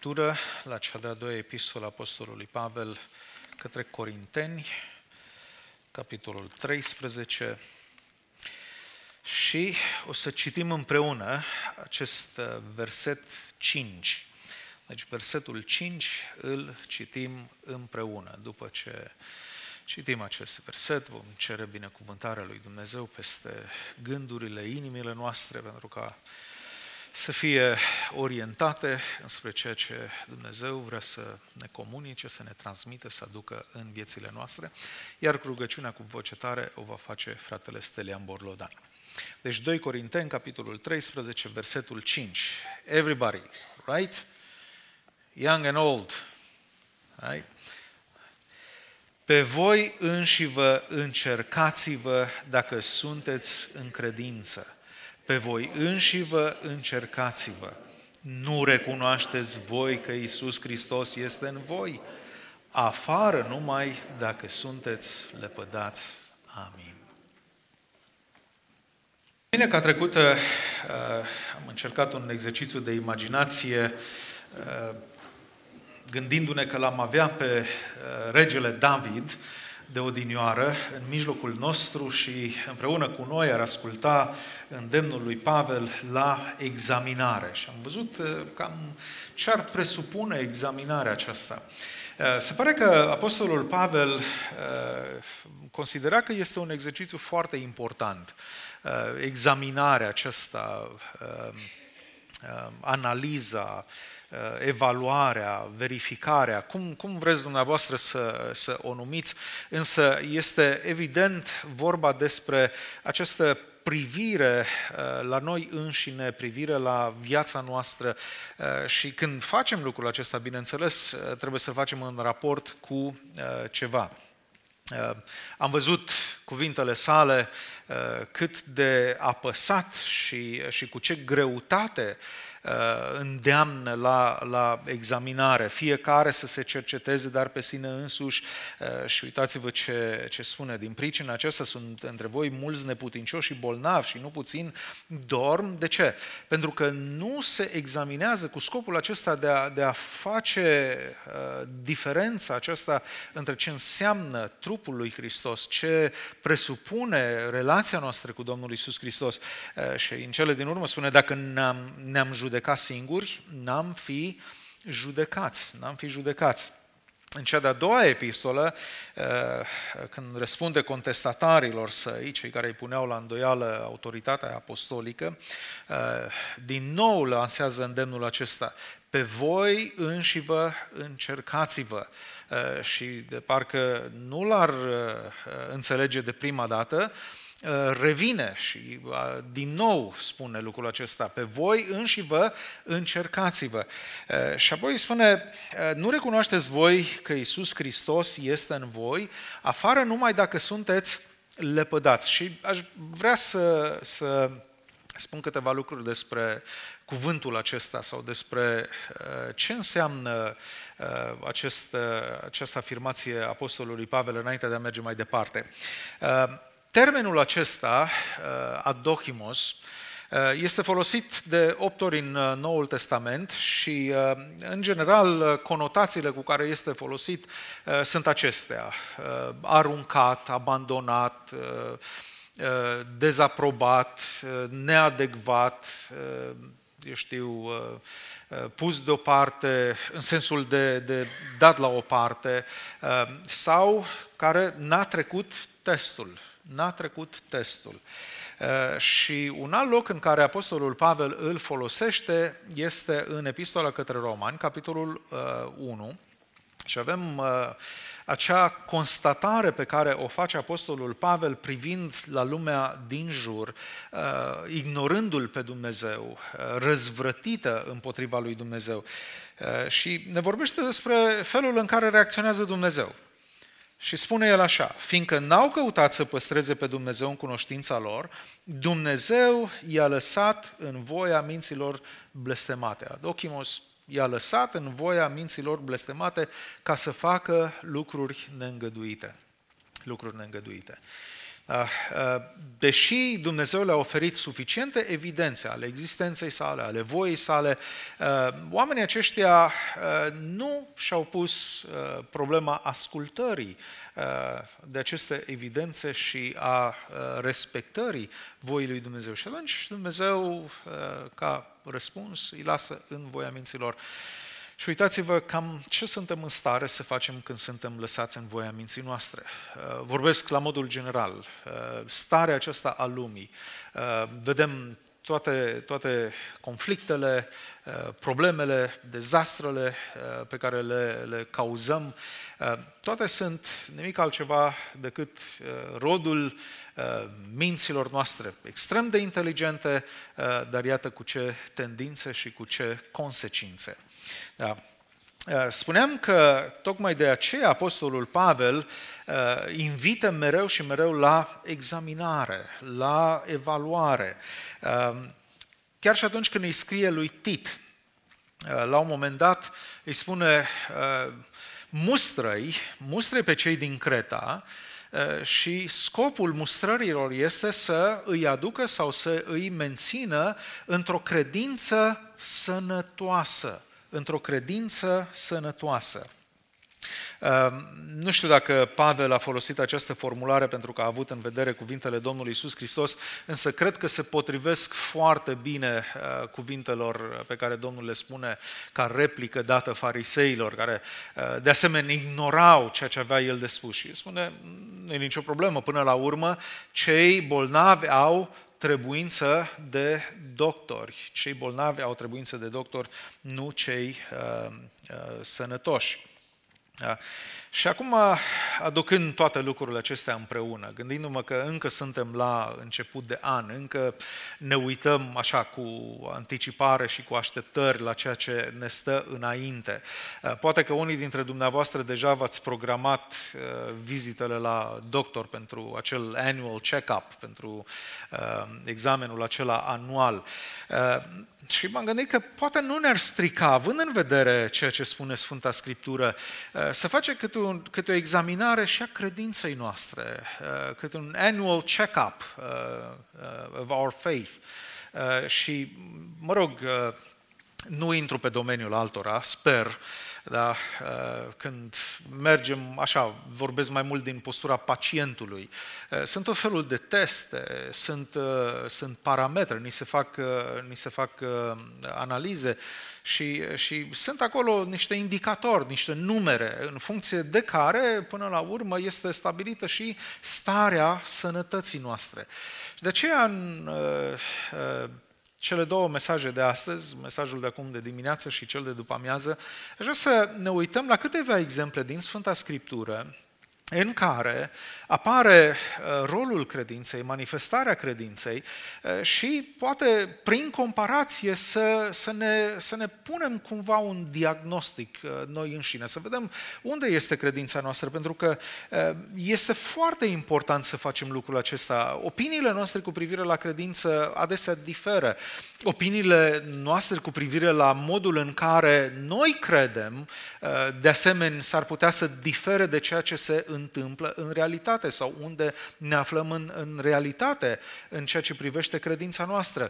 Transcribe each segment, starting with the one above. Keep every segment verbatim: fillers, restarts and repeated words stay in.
lectură la cea de-a doua epistolă a Apostolului Pavel către Corinteni, capitolul treisprezece, și o să citim împreună acest verset cinci. Deci versetul cinci îl citim împreună. După ce citim acest verset, vom cere binecuvântarea lui Dumnezeu peste gândurile, inimile noastre, pentru ca să fie orientate înspre ceea ce Dumnezeu vrea să ne comunice, să ne transmită, să aducă în viețile noastre, iar rugăciunea cu voce tare o va face fratele Stelian Borlodan. Deci doi Corinteni, capitolul treisprezece, versetul cinci. Everybody, right? Young and old, right? Pe voi înșivă încercați-vă dacă sunteți în credință. Pe voi înșivă încercați-vă. Nu recunoașteți voi că Iisus Hristos este în voi? Afară numai dacă sunteți lepădați. Amin. Vinerea trecută am încercat un exercițiu de imaginație, gândindu-ne că l-am avea pe regele David de odinioară în mijlocul nostru și împreună cu noi ar asculta îndemnul lui Pavel la examinare. Și am văzut cam ce ar presupune examinarea aceasta. Se pare că apostolul Pavel considera că este un exercițiu foarte important. Examinarea aceasta, analiza, evaluarea, verificarea, cum, cum vreți dumneavoastră să, să o numiți, însă este evident vorba despre această privire la noi înșine, privire la viața noastră și când facem lucrul acesta, bineînțeles, trebuie să facem în raport cu ceva. Am văzut cuvintele sale cât de apăsat și, și cu ce greutate îndeamnă la, la examinare. Fiecare să se cerceteze, dar pe sine însuși. Și uitați-vă ce, ce spune. Din pricina aceasta sunt între voi mulți neputincioși și bolnavi și nu puțin dorm. De ce? Pentru că nu se examinează cu scopul acesta de a, de a face uh, diferența aceasta între ce înseamnă trupul lui Hristos, ce presupune relația noastră cu Domnul Iisus Hristos. Uh, și în cele din urmă spune, dacă ne-am, ne-am judecat singuri, n-am fi judecați, n-am fi judecați. În cea de-a doua epistolă, când răspunde contestatarilor săi, cei care îi puneau la îndoială autoritatea apostolică, din nou lansează îndemnul acesta. Pe voi înșivă încercați-vă. Și de parcă nu l-ar înțelege de prima dată, revine și din nou spune lucrul acesta. Pe voi înșivă încercați-vă. Și apoi spune, nu recunoașteți voi că Iisus Hristos este în voi, afară numai dacă sunteți lepădați. Și aș vrea să, să spun câteva lucruri despre cuvântul acesta sau despre ce înseamnă acest, această afirmație a apostolului Pavel înainte de a merge mai departe. Termenul acesta, adokimos, este folosit de opt ori în Noul Testament și, în general, conotațiile cu care este folosit sunt acestea. Aruncat, abandonat, dezaprobat, neadecvat, eu știu, pus deoparte, în sensul de, de dat la o parte, sau care n-a trecut testul. N-a trecut testul. Și un alt loc în care apostolul Pavel îl folosește este în Epistola către Romani, capitolul unu, și avem acea constatare pe care o face apostolul Pavel privind la lumea din jur, ignorându-l pe Dumnezeu, răzvrătită împotriva lui Dumnezeu. Și ne vorbește despre felul în care reacționează Dumnezeu. Și spune el așa, fiindcă n-au căutat să păstreze pe Dumnezeu în cunoștința lor, Dumnezeu i-a lăsat în voia minților blestemate. Adokimos i-a lăsat în voia minților blestemate ca să facă lucruri neîngăduite. Lucruri neîngăduite. Deși Dumnezeu le-a oferit suficiente evidențe ale existenței sale, ale voii sale, oamenii aceștia nu și-au pus problema ascultării de aceste evidențe și a respectării voii lui Dumnezeu. Și atunci Dumnezeu, ca răspuns, îi lasă în voia minților. Și uitați-vă cam ce suntem în stare să facem când suntem lăsați în voia minții noastre. Vorbesc la modul general. Starea aceasta a lumii. Vedem toate, toate conflictele, problemele, dezastrele pe care le, le cauzăm. Toate sunt nimic altceva decât rodul minților noastre extrem de inteligente, dar iată cu ce tendințe și cu ce consecințe. Da. Spuneam că tocmai de aceea Apostolul Pavel invită mereu și mereu la examinare, la evaluare. Chiar și atunci când îi scrie lui Tit, la un moment dat îi spune mustră-i, mustră-i pe cei din Creta și scopul mustrărilor este să îi aducă sau să îi mențină într-o credință sănătoasă. într-o credință sănătoasă. Nu știu dacă Pavel a folosit această formulare pentru că a avut în vedere cuvintele Domnului Iisus Hristos, însă cred că se potrivesc foarte bine cuvintelor pe care Domnul le spune ca replică dată fariseilor, care de asemenea ignorau ceea ce avea el de spus. Și spune, nu e nicio problemă, până la urmă, cei bolnavi au trebuință de doctori. Cei bolnavi au trebuință de doctori, nu cei uh, uh, sănătoși. Da? Și acum, aducând toate lucrurile acestea împreună, gândindu-mă că încă suntem la început de an, încă ne uităm așa cu anticipare și cu așteptări la ceea ce ne stă înainte. Poate că unii dintre dumneavoastră deja v-ați programat vizitele la doctor pentru acel annual check-up, pentru examenul acela anual. Și m-am gândit că poate nu ne-ar strica, având în vedere ceea ce spune Sfânta Scriptură, să face câte, un, câte o examinare și a credinței noastre, câte un annual check-up of our faith. Și, mă rog, nu intru pe domeniul altora, sper, dar când mergem, așa, vorbesc mai mult din postura pacientului. Sunt tot felul de teste, sunt, sunt parametri, ni se fac, ni se fac analize și, și sunt acolo niște indicatori, niște numere, în funcție de care, până la urmă, este stabilită și starea sănătății noastre. De aceea, în cele două mesaje de astăzi, mesajul de acum de dimineață și cel de după amiază, aș vrea să ne uităm la câteva exemple din Sfânta Scriptură în care apare rolul credinței, manifestarea credinței și poate prin comparație să, să, ne, să ne punem cumva un diagnostic noi înșine, să vedem unde este credința noastră, pentru că este foarte important să facem lucrul acesta. Opiniile noastre cu privire la credință adesea diferă. Opiniile noastre cu privire la modul în care noi credem, de asemenea, s-ar putea să difere de ceea ce se întâmplă în realitate sau unde ne aflăm în, în realitate în ceea ce privește credința noastră.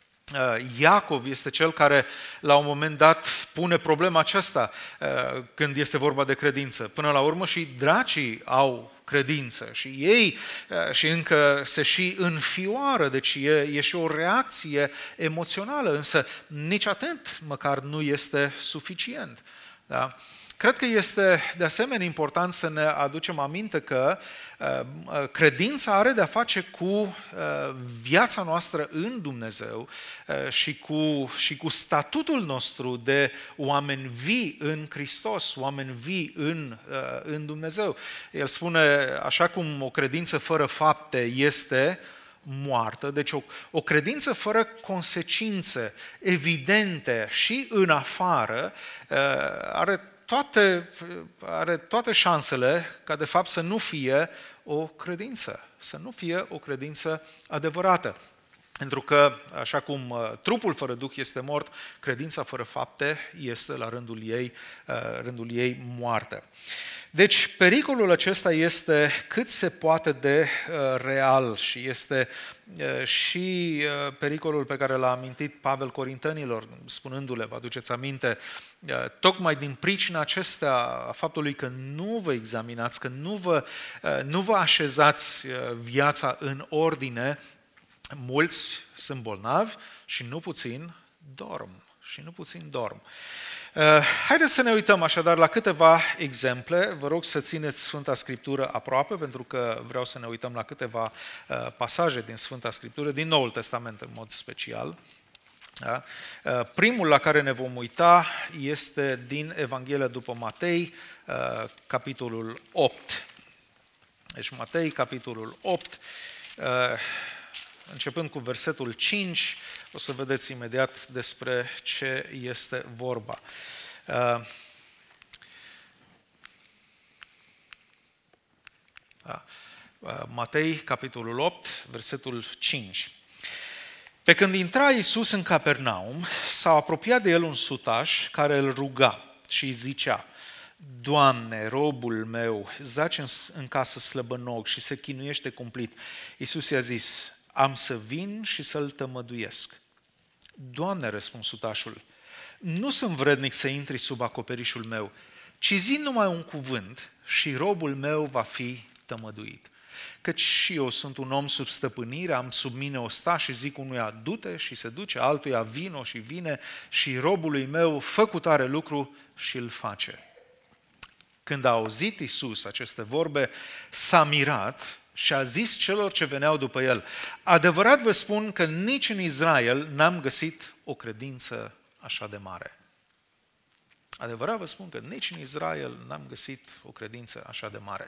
Iacov este cel care la un moment dat pune problema aceasta când este vorba de credință. Până la urmă și dracii au credință și ei și încă se și înfioară, deci e, e și o reacție emoțională, însă nici atât măcar nu este suficient. Da? Cred că este de asemenea important să ne aducem aminte că uh, credința are de-a face cu uh, viața noastră în Dumnezeu uh, și, cu, și cu statutul nostru de oameni vii în Hristos, oameni vii în, uh, în Dumnezeu. El spune, așa cum o credință fără fapte este moartă, deci o, o credință fără consecințe evidente și în afară uh, are Toate, are toate șansele ca de fapt să nu fie o credință, să nu fie o credință adevărată. Pentru că, așa cum trupul fără duh este mort, credința fără fapte este la rândul ei, rândul ei moartă. Deci, pericolul acesta este cât se poate de real și este și pericolul pe care l-a amintit Pavel Corintenilor, spunându-le, vă aduceți aminte, tocmai din pricina acestea, a faptului că nu vă examinați, că nu vă, nu vă așezați viața în ordine, mulți sunt bolnavi și nu puțin dorm. Și nu puțin dorm. Haideți să ne uităm așadar la câteva exemple. Vă rog să țineți Sfânta Scriptură aproape, pentru că vreau să ne uităm la câteva pasaje din Sfânta Scriptură, din Noul Testament în mod special. Da? Primul la care ne vom uita este din Evanghelia după Matei, capitolul opt. Deci Matei, capitolul opt, începând cu versetul cinci, o să vedeți imediat despre ce este vorba. Matei, capitolul opt, versetul cinci. Pe când intra Iisus în Capernaum, s-a apropiat de el un sutaș care îl ruga și îi zicea: Doamne, robul meu zace în casă slăbănog și se chinuiește cumplit. Iisus i-a zis: am să vin și să-l tămăduiesc. Doamne, răspuns sutașul, nu sunt vrednic să intri sub acoperișul meu, ci zi numai un cuvânt și robul meu va fi tămăduit. Căci și eu sunt un om sub stăpânire, am sub mine osta și zic unuia du-te și se duce, altuia vino și vine și robului meu fă cu tare lucru și îl face. Când a auzit Iisus aceste vorbe, s-a mirat și a zis celor ce veneau după el: adevărat vă spun că nici în Israel n-am găsit o credință așa de mare. Adevărat vă spun că nici în Israel n-am găsit o credință așa de mare.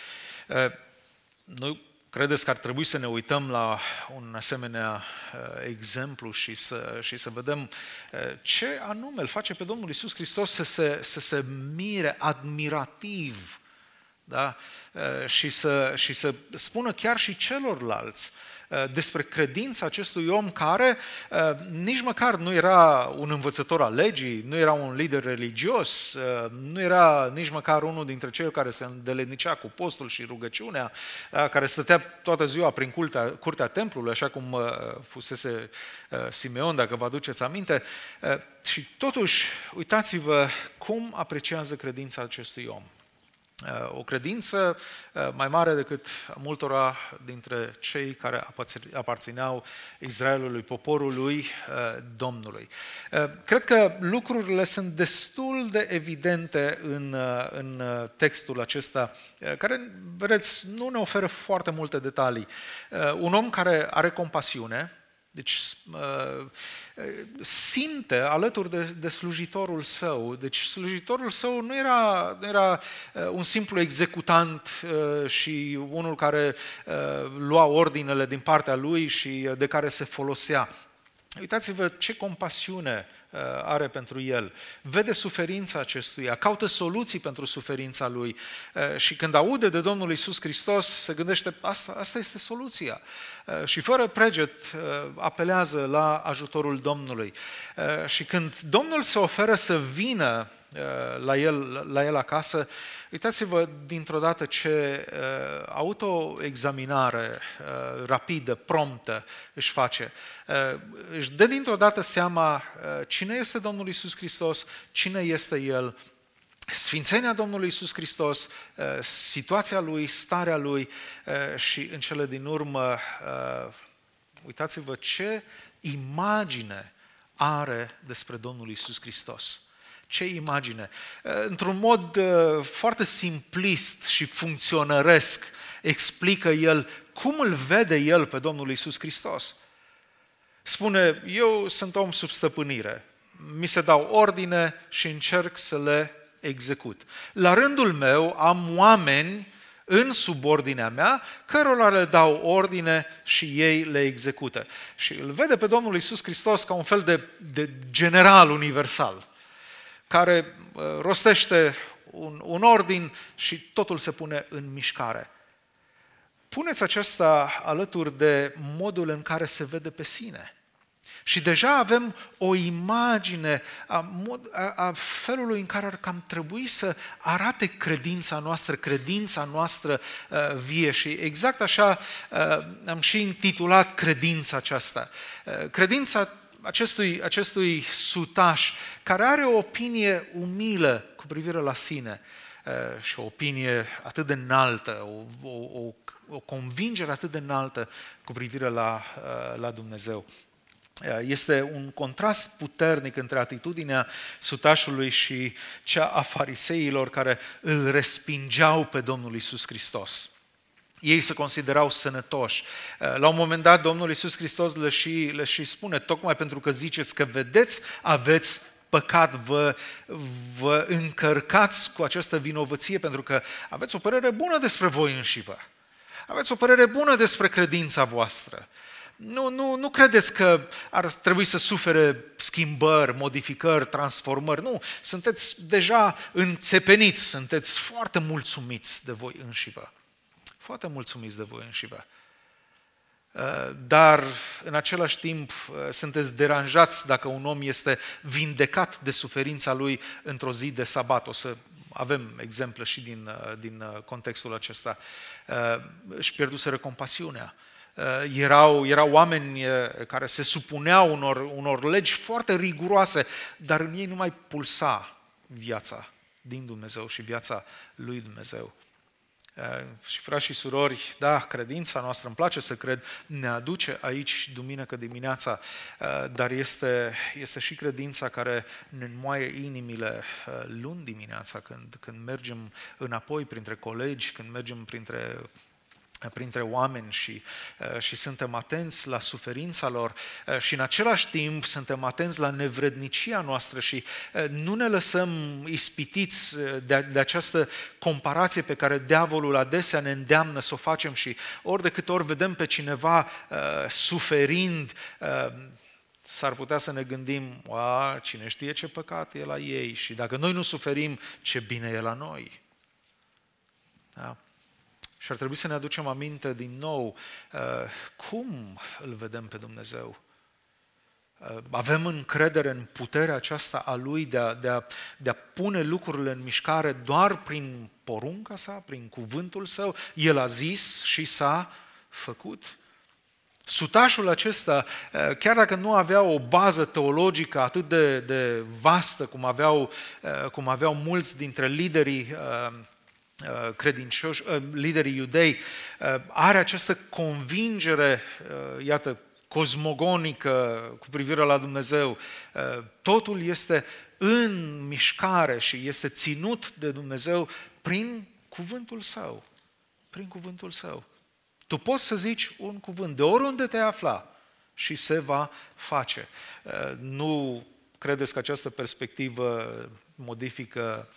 Nu credeți că ar trebui să ne uităm la un asemenea exemplu și să, și să vedem ce anume îl face pe Domnul Iisus Hristos să se, să se mire admirativ, da? Și, să, și să spună chiar și celorlalți despre credința acestui om care nici măcar nu era un învățător al legii, nu era un lider religios, nu era nici măcar unul dintre cei care se îndeletnicea cu postul și rugăciunea, care stătea toată ziua prin curtea, curtea templului, așa cum fusese Simeon, dacă vă aduceți aminte. Și totuși, uitați-vă cum apreciază credința acestui om. O credință mai mare decât multora dintre cei care aparțineau Israelului, poporului Domnului. Cred că lucrurile sunt destul de evidente în, în textul acesta, care, vedeți, nu ne oferă foarte multe detalii. Un om care are compasiune, deci simte alături de, de slujitorul său. Deci slujitorul său nu era, nu era un simplu executant și unul care lua ordinele din partea lui și de care se folosea. Uitați-vă ce compasiune are pentru el. Vede suferința acestuia, caută soluții pentru suferința lui și când aude de Domnul Iisus Hristos se gândește, asta, asta este soluția. Și fără preget apelează la ajutorul Domnului. Și când Domnul se oferă să vină la el, la el acasă, uitați-vă dintr-o dată ce uh, autoexaminare uh, rapidă, promptă își face. Uh, își dă dintr-o dată seama uh, cine este Domnul Iisus Hristos, cine este El, sfințenia Domnului Iisus Hristos, uh, situația Lui, starea Lui uh, și în cele din urmă, uh, uitați-vă ce imagine are despre Domnul Iisus Hristos. Ce imagine! Într-un mod foarte simplist și funcționăresc explică el cum îl vede el pe Domnul Iisus Hristos. Spune, eu sunt om sub stăpânire, mi se dau ordine și încerc să le execut. La rândul meu am oameni în subordinea mea, cărora le dau ordine și ei le execută. Și îl vede pe Domnul Iisus Hristos ca un fel de, de general universal, care rostește un, un ordin și totul se pune în mișcare. puneți aceasta alături de modul în care se vede pe sine. Și deja avem o imagine a, mod, a, a felului în care ar cam trebui să arate credința noastră, credința noastră uh, vie. Și exact așa uh, am și intitulat credința aceasta. Uh, credința acestui, acestui sutaș care are o opinie umilă cu privire la sine uh, și o opinie atât de înaltă, o, o, o, o convingere atât de înaltă cu privire la, uh, la Dumnezeu. Este un contrast puternic între atitudinea sutașului și cea a fariseilor care îl respingeau pe Domnul Iisus Hristos. Ei se considerau sănătoși. La un moment dat, Domnul Iisus Hristos le și, le și spune, tocmai pentru că ziceți că vedeți, aveți păcat, vă, vă încărcați cu această vinovăție pentru că aveți o părere bună despre voi înșivă. Aveți o părere bună despre credința voastră. Nu, nu, nu credeți că ar trebui să sufere schimbări, modificări, transformări. Nu, sunteți deja înțepeniți, sunteți foarte mulțumiți de voi înșivă. Foarte mulțumiți de voi înșivă. Dar în același timp sunteți deranjați dacă un om este vindecat de suferința lui într-o zi de sabat. O să avem exemple și din, din contextul acesta. Își pierduseră compasiunea. Erau, erau oameni care se supuneau unor, unor legi foarte riguroase, dar în ei nu mai pulsa viața din Dumnezeu și viața lui Dumnezeu. Și frați și surori, da, credința noastră, îmi place să cred, ne aduce aici duminică dimineața, dar este, este și credința care ne înmoaie inimile luni dimineața când, când mergem înapoi printre colegi, când mergem printre printre oameni și, și suntem atenți la suferința lor și în același timp suntem atenți la nevrednicia noastră și nu ne lăsăm ispitiți de, de această comparație pe care diavolul adesea ne îndeamnă să o facem și ori de câte ori vedem pe cineva uh, suferind, uh, s-ar putea să ne gândim, a, cine știe ce păcat e la ei și dacă noi nu suferim, ce bine e la noi. Da? Și ar trebui să ne aducem aminte din nou uh, cum îl vedem pe Dumnezeu. Uh, avem încredere în puterea aceasta a Lui de a, de, a, de a pune lucrurile în mișcare doar prin porunca sa, prin cuvântul Său. El a zis și s-a făcut. Sutașul acesta, uh, chiar dacă nu avea o bază teologică atât de, de vastă cum aveau, uh, cum aveau mulți dintre liderii uh, credincioși, liderii iudei, are această convingere, iată, cosmogonică cu privire la Dumnezeu. Totul este în mișcare și este ținut de Dumnezeu prin cuvântul Său. Prin cuvântul Său. Tu poți să zici un cuvânt de oriunde te afla și se va face. Nu credeți că această perspectivă modifică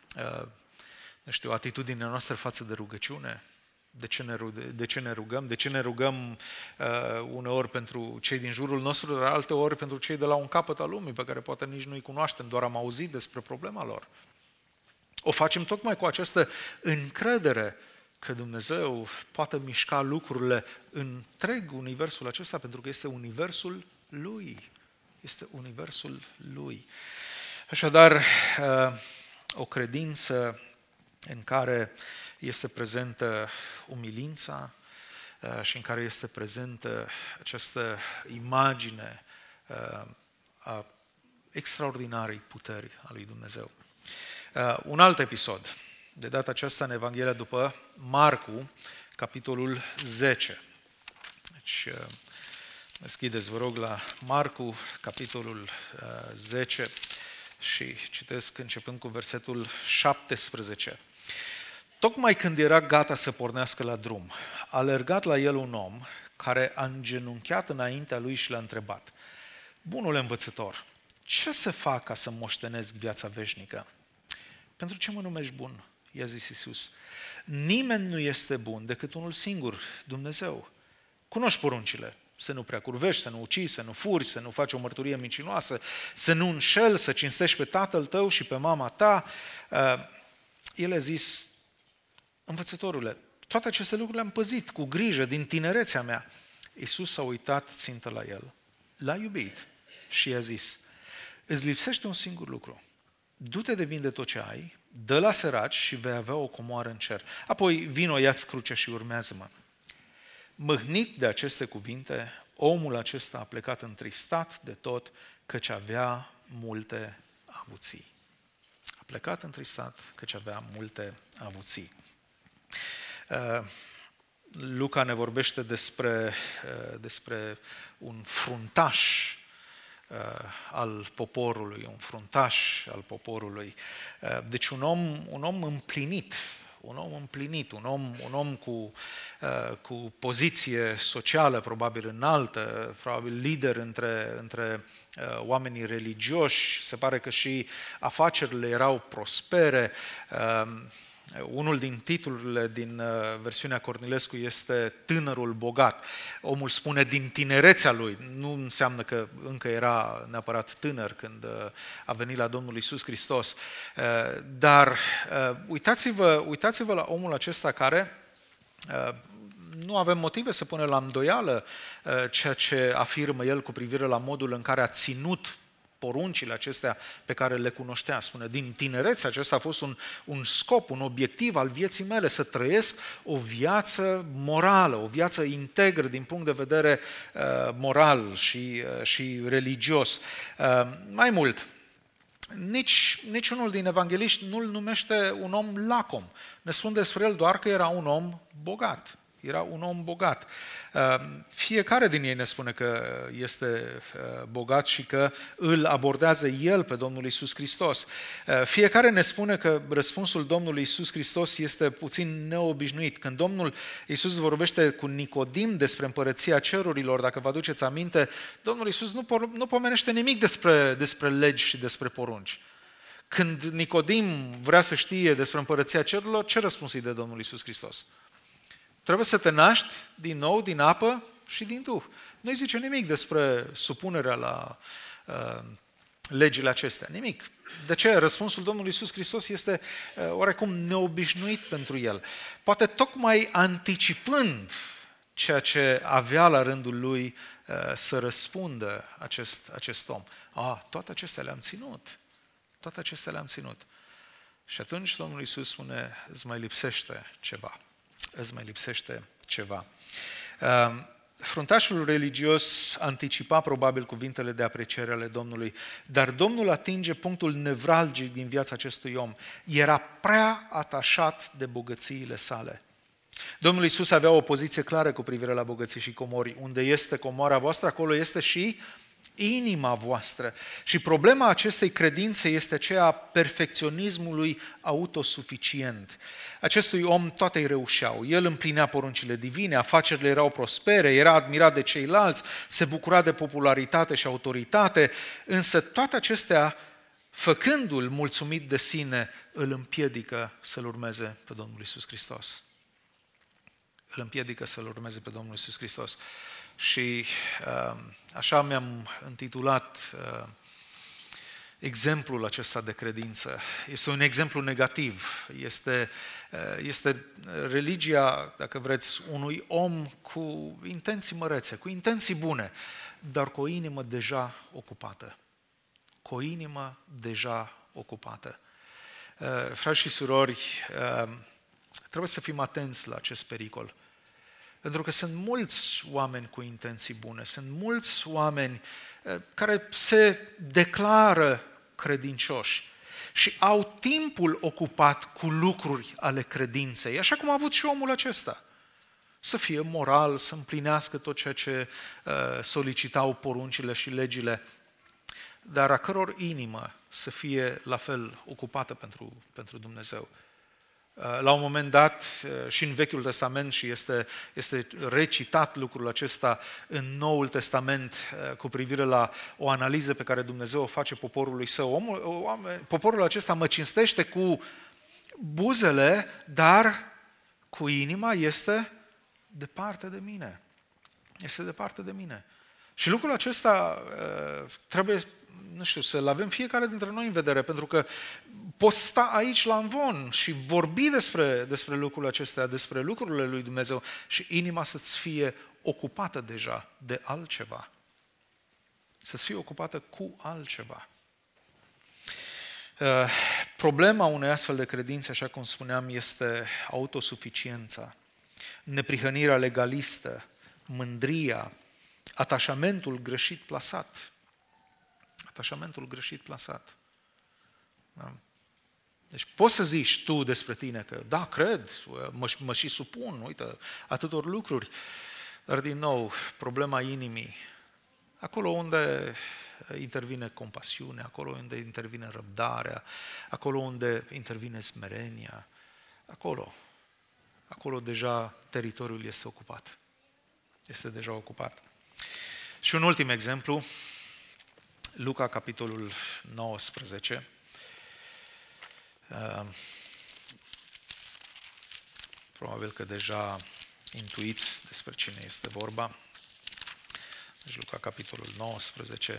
nu știu, atitudinea noastră față de rugăciune? De ce ne, de ce ne rugăm? De ce ne rugăm uh, uneori pentru cei din jurul nostru, dar alteori pentru cei de la un capăt al lumii, pe care poate nici nu-i cunoaștem, doar am auzit despre problema lor. O facem tocmai cu această încredere că Dumnezeu poate mișca lucrurile în întreg universul acesta, pentru că este universul Lui. Este universul Lui. Așadar, uh, o credință în care este prezentă umilința și în care este prezentă această imagine a extraordinarei puteri a lui Dumnezeu. Un alt episod, de data aceasta în Evanghelia după Marcu, capitolul zece. Deci, deschideți, vă rog, la Marcu, capitolul zece și citesc începând cu versetul șaptesprezece. Tocmai când era gata să pornească la drum, a alergat la el un om care a îngenunchiat înaintea lui și l-a întrebat: Bunule învățător, ce să fac ca să moștenesc viața veșnică? Pentru ce mă numești bun? I-a zis Iisus. Nimeni nu este bun decât unul singur, Dumnezeu. Cunoști poruncile: să nu prea curvești, să nu ucizi, să nu furi, să nu faci o mărturie mincinoasă, să nu înșeli, să cinstești pe tatăl tău și pe mama ta. El a zis: Învățătorule, Toate aceste lucruri le-am păzit cu grijă din tinerețea mea. Iisus s-a uitat țintă la el, l-a iubit și i-a zis, îți lipsește un singur lucru. Du-te de vinde tot ce ai, dă la săraci și vei avea o comoară în cer. Apoi vino, ia-ți crucea și urmează-mă. Mâhnit de aceste cuvinte, omul acesta a plecat întristat de tot, căci avea multe avuții. A plecat întristat, căci avea multe avuții. Luca ne vorbește despre, despre un fruntaș al poporului, un fruntaș al poporului. Deci un om, un om împlinit, un om împlinit, un om, un om cu, cu poziție socială probabil înaltă, probabil lider între, între oamenii religioși, se pare că și afacerile erau prospere. Unul din titlurile din versiunea Cornilescu este Tânărul bogat. Omul spune din tinerețea lui, nu înseamnă că încă era neapărat tânăr când a venit la Domnul Iisus Hristos. Dar uitați-vă, uitați-vă la omul acesta care nu avem motive să punem la îndoială ceea ce afirmă el cu privire la modul în care a ținut poruncile acestea pe care le cunoștea. Spune, din tinerețe acesta a fost un, un scop, un obiectiv al vieții mele, să trăiesc o viață morală, o viață integră din punct de vedere uh, moral și, uh, și religios. Uh, mai mult, nici, nici unul din evangeliști nu-l numește un om lacom. Ne spun despre el doar că era un om bogat. Era un om bogat. Fiecare din ei ne spune că este bogat și că îl abordează el pe Domnul Iisus Hristos. Fiecare ne spune că răspunsul Domnului Iisus Hristos este puțin neobișnuit. Când Domnul Iisus vorbește cu Nicodim despre împărăția cerurilor, dacă vă aduceți aminte, Domnul Iisus nu, nu pomenește nimic despre, despre legi și despre porunci. Când Nicodim vrea să știe despre împărăția cerurilor, ce răspuns îi dă Domnul Iisus Hristos? Trebuie să te naști din nou din apă și din Duh. Nu-i zice nimic despre supunerea la uh, legile acestea, nimic. De ce? Răspunsul Domnului Iisus Hristos este uh, oarecum neobișnuit pentru el. Poate tocmai anticipând ceea ce avea la rândul lui uh, să răspundă acest, acest om. Ah, toate acestea le-am ținut. Toate acestea le-am ținut. Și atunci Domnul Iisus spune, îți mai lipsește ceva. Îți mai lipsește ceva. Fruntașul religios anticipa probabil cuvintele de apreciere ale Domnului, dar Domnul atinge punctul nevralgic din viața acestui om. Era prea atașat de bogățiile sale. Domnul Iisus avea o poziție clară cu privire la bogății și comori. Unde este comoara voastră, acolo este și inima voastră. Și problema acestei credințe este aceea a perfecționismului autosuficient. Acestui om toate îi reușeau. El împlinea poruncile divine, afacerile erau prospere, era admirat de ceilalți, se bucura de popularitate și autoritate, însă toate acestea, făcându-l mulțumit de sine, îl împiedică să-L urmeze pe Domnul Iisus Hristos. Îl împiedică să-L urmeze pe Domnul Iisus Hristos. Și uh, așa mi-am intitulat uh, exemplul acesta de credință. Este un exemplu negativ. Este, uh, este religia, dacă vreți, unui om cu intenții mărețe, cu intenții bune, dar cu o inimă deja ocupată. Cu o inimă deja ocupată. Uh, frați și surori, uh, trebuie să fim atenți la acest pericol. Pentru că sunt mulți oameni cu intenții bune, sunt mulți oameni care se declară credincioși și au timpul ocupat cu lucruri ale credinței, așa cum a avut și omul acesta. Să fie moral, să împlinească tot ceea ce solicitau poruncile și legile, dar a căror inimă să fie la fel ocupată pentru, pentru Dumnezeu. La un moment dat, și în Vechiul Testament, și este, este recitat lucrul acesta în Noul Testament cu privire la o analiză pe care Dumnezeu o face poporului său. Omul, poporul acesta mă cinstește cu buzele, dar cu inima este departe de mine. Este departe de mine. Și lucrul acesta trebuie, nu știu, să-l avem fiecare dintre noi în vedere, pentru că poți sta aici la învon și vorbi despre, despre lucrurile acestea, despre lucrurile lui Dumnezeu și inima să-ți fie ocupată deja de altceva. Să-ți fie ocupată cu altceva. Uh, problema unei astfel de credințe, așa cum spuneam, este autosuficiența, neprihănirea legalistă, mândria, atașamentul greșit plasat. Atașamentul greșit plasat. Da? Deci poți să zici tu despre tine că da, cred, mă, mă și supun, uite, atâtor lucruri, dar din nou, problema inimii, acolo unde intervine compasiunea, acolo unde intervine răbdarea, acolo unde intervine smerenia, acolo, acolo deja teritoriul este ocupat. Este deja ocupat. Și un ultim exemplu, Luca, capitolul nouăsprezece. Uh, probabil că deja intuiți despre cine este vorba. Deci Luca, capitolul nouăsprezece.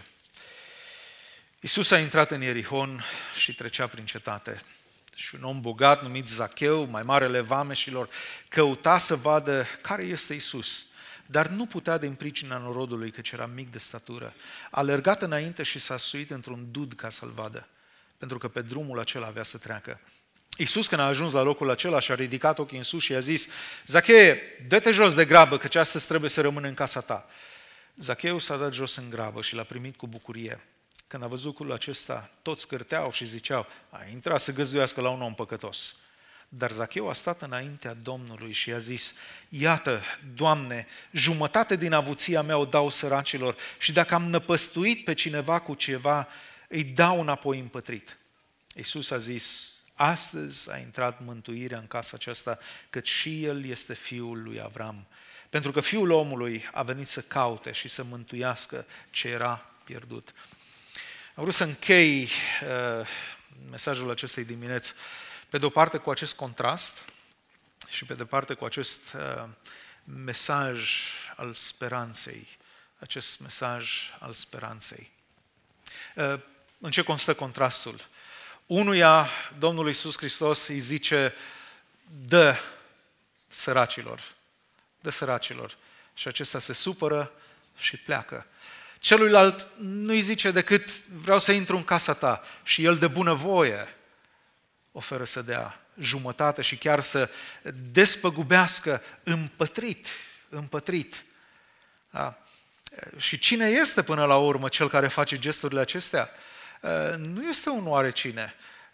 Iisus a intrat în Ierihon și trecea prin cetate. Și un om bogat numit Zacheu, mai marele vameșilor, căuta să vadă care este Iisus, dar nu putea din pricina norodului, căci era mic de statură. A alergat înainte și s-a suit într-un dud ca să-l vadă, pentru că pe drumul acela avea să treacă. Iisus, când a ajuns la locul acela, și-a ridicat ochii în sus și i-a zis: Zacheu, dă-te jos de grabă, căci astăzi trebuie să rămână în casa ta. Zacheu s-a dat jos în grabă și l-a primit cu bucurie. Când a văzut lucrul acesta, toți cârteau și ziceau: a intrat să găzduiască la un om păcătos. Dar Zacheu a stat înaintea Domnului și i-a zis: iată, Doamne, jumătate din avuția mea o dau săracilor și dacă am năpăstuit pe cineva cu ceva, îi dau înapoi împătrit. Iisus a zis: astăzi a intrat mântuirea în casa aceasta, căci și el este fiul lui Avram, pentru că Fiul omului a venit să caute și să mântuiască ce era pierdut. Am vrut să închei uh, mesajul acestei dimineți, pe de o parte cu acest contrast și pe de o parte cu acest uh, mesaj al speranței, acest mesaj al speranței. Uh, în ce constă contrastul? Unuia, Domnul Iisus Hristos îi zice: dă săracilor, dă săracilor. Și acesta se supără și pleacă. Celuilalt nu-i zice decât: vreau să intru în casa ta. Și el de bunăvoie oferă să dea jumătate și chiar să despăgubească împătrit, împătrit. Da? Și cine este până la urmă cel care face gesturile acestea? Nu este un oarecine.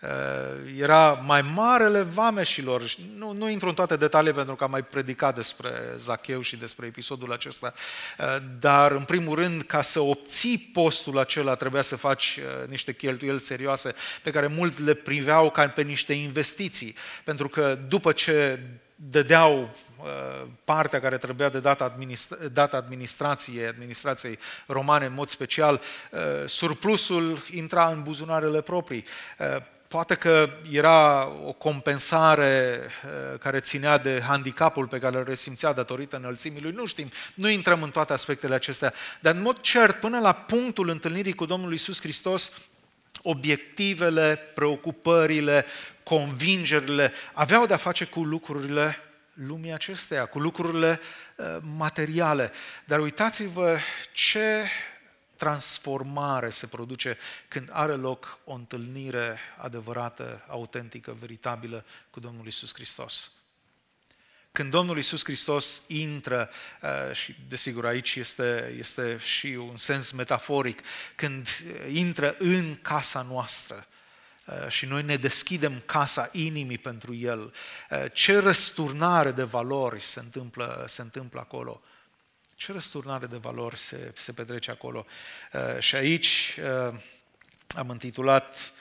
Era mai marele vameșilor. Nu, nu intru în toate detaliile pentru că am mai predicat despre Zacheu și despre episodul acesta, dar în primul rând, ca să obții postul acela, trebuia să faci niște cheltuieli serioase pe care mulți le priveau ca pe niște investiții, pentru că după ce dădeau partea care trebuia de dată administra- dat administrației, administrației romane în mod special, surplusul intra în buzunarele proprii. Poate că era o compensare care ținea de handicapul pe care îl resimțea datorită înălțimii lui, nu știm, nu intrăm în toate aspectele acestea, dar în mod cert, până la punctul întâlnirii cu Domnul Iisus Hristos, obiectivele, preocupările, convingerile aveau de-a face cu lucrurile lumii acesteia, cu lucrurile uh, materiale. Dar uitați-vă ce transformare se produce când are loc o întâlnire adevărată, autentică, veritabilă cu Domnul Iisus Hristos. Când Domnul Iisus Hristos intră, și desigur aici este, este și un sens metaforic, când intră în casa noastră și noi ne deschidem casa inimii pentru El, ce răsturnare de valori se întâmplă, se întâmplă acolo. Ce răsturnare de valori se, se petrece acolo. Și aici am intitulat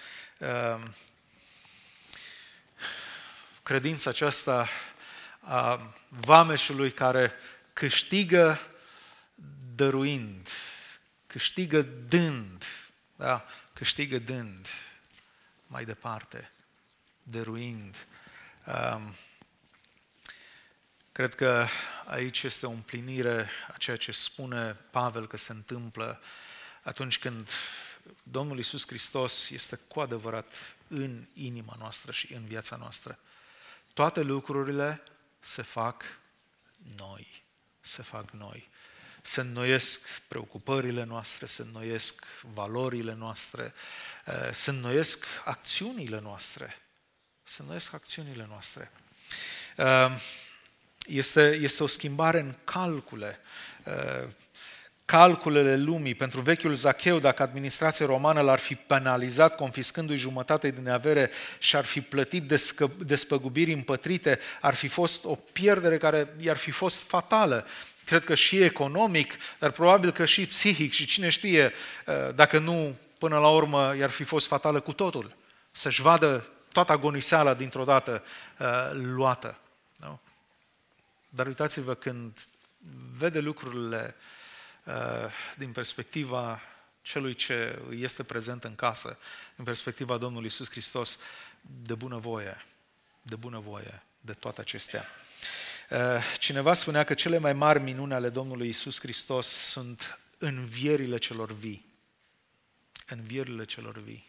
credința aceasta a vameșului care câștigă dăruind, câștigă dând, da? Câștigă dând mai departe, dăruind. Cred că aici este o împlinire a ceea ce spune Pavel că se întâmplă atunci când Domnul Iisus Hristos este cu adevărat în inima noastră și în viața noastră. Toate lucrurile se fac noi, se fac noi. Se înnoiesc preocupările noastre, se înnoiesc valorile noastre, se înnoiesc acțiunile noastre. Se înnoiesc acțiunile noastre. Este, este o schimbare în calcule. Calculele lumii. Pentru vechiul Zacheu, dacă administrația romană l-ar fi penalizat confiscându-i jumătate din avere și ar fi plătit descă, despăgubiri împătrite, ar fi fost o pierdere care i-ar fi fost fatală. Cred că și economic, dar probabil că și psihic și cine știe, dacă nu, până la urmă, i-ar fi fost fatală cu totul. Să-și vadă toată agoniseala dintr-o dată luată. Nu? Dar uitați-vă, când vede lucrurile din perspectiva celui ce este prezent în casă, din perspectiva Domnului Iisus Hristos, de bunăvoie, de bunăvoie de toate acestea. Cineva spunea că cele mai mari minuni ale Domnului Iisus Hristos sunt învierile celor vii. Învierile celor vii.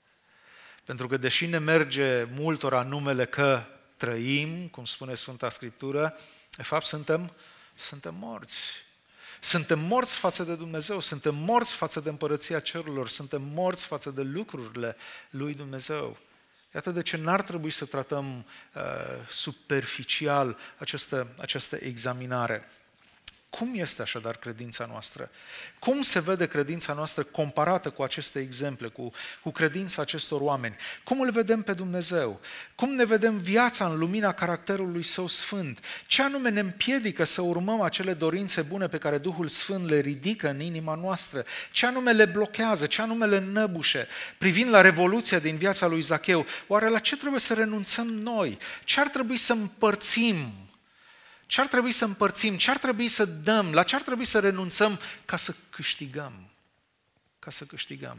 Pentru că deși ne merge multora numele că trăim, cum spune Sfânta Scriptură, de fapt suntem, suntem morți. Suntem morți față de Dumnezeu, suntem morți față de împărăția cerurilor, suntem morți față de lucrurile lui Dumnezeu. Iată de ce n-ar trebui să tratăm uh, superficial această, această examinare. Cum este așadar credința noastră? Cum se vede credința noastră comparată cu aceste exemple, cu, cu credința acestor oameni? Cum îl vedem pe Dumnezeu? Cum ne vedem viața în lumina caracterului Său sfânt? Ce anume ne împiedică să urmăm acele dorințe bune pe care Duhul Sfânt le ridică în inima noastră? Ce anume le blochează? Ce anume le înăbușe? Privind la revoluția din viața lui Zacheu, oare la ce trebuie să renunțăm noi? Ce ar trebui să împărțim? Ce ar trebui să împărțim? Ce ar trebui să dăm? La ce ar trebui să renunțăm ca să câștigăm? Ca să câștigăm.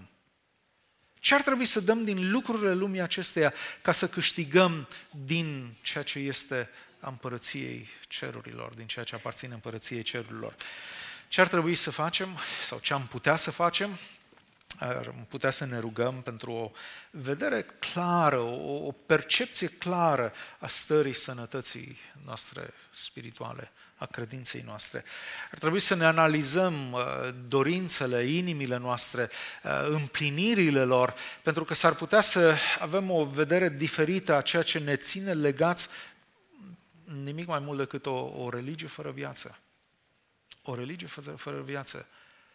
Ce ar trebui să dăm din lucrurile lumii acesteia ca să câștigăm din ceea ce este a împărăției cerurilor, din ceea ce aparține împărăției cerurilor? Ce ar trebui să facem sau ce am putea să facem? Ar putea să ne rugăm pentru o vedere clară, o, o percepție clară a stării sănătății noastre spirituale, a credinței noastre. Ar trebui să ne analizăm dorințele, inimile noastre, împlinirile lor, pentru că s-ar putea să avem o vedere diferită a ceea ce ne ține legați, nimic mai mult decât o, o religie fără viață. O religie fără, fără viață.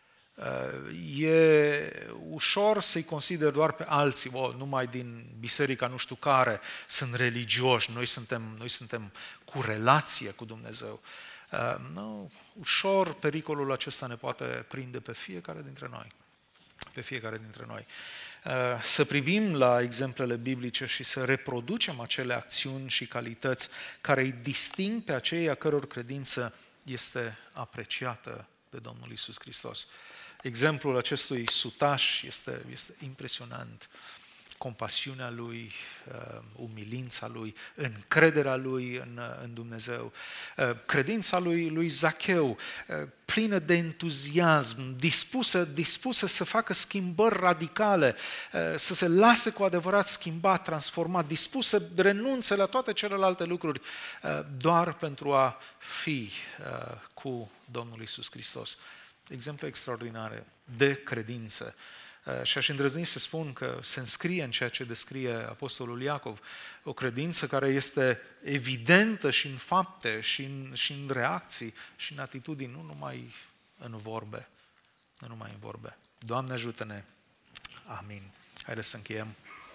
E ușor să-i consider doar pe alții, o, numai din biserica nu știu care sunt religioși, noi suntem, noi suntem cu relație cu Dumnezeu. Nu, ușor pericolul acesta ne poate prinde pe fiecare dintre noi. Pe fiecare dintre noi. Să privim la exemplele biblice și să reproducem acele acțiuni și calități care îi disting pe aceia căror credință este apreciată de Domnul Iisus Hristos. Exemplul acestui sutaș este, este impresionant. Compasiunea lui, umilința lui, încrederea lui în, în Dumnezeu, credința lui, lui Zacheu, plină de entuziasm, dispusă, dispusă să facă schimbări radicale, să se lase cu adevărat schimbat, transformat, dispusă să renunțe la toate celelalte lucruri doar pentru a fi cu Domnul Iisus Hristos. Exemple extraordinare de credință. Și aș îndrăzni să spun că se înscrie în ceea ce descrie Apostolul Iacov, o credință care este evidentă și în fapte, și în, și în reacții, și în atitudini, nu numai în vorbe. Nu numai în vorbe. Doamne ajută-ne! Amin. Haideți să încheiem.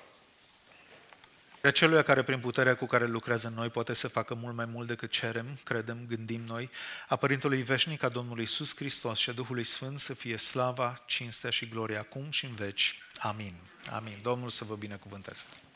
Acelui care prin puterea cu care lucrează în noi poate să facă mult mai mult decât cerem, credem, gândim noi, a Părintelui Veșnic, a Domnului Iisus Hristos și a Duhului Sfânt să fie slava, cinstea și gloria acum și în veci. Amin. Amin. Domnul să vă binecuvânteze.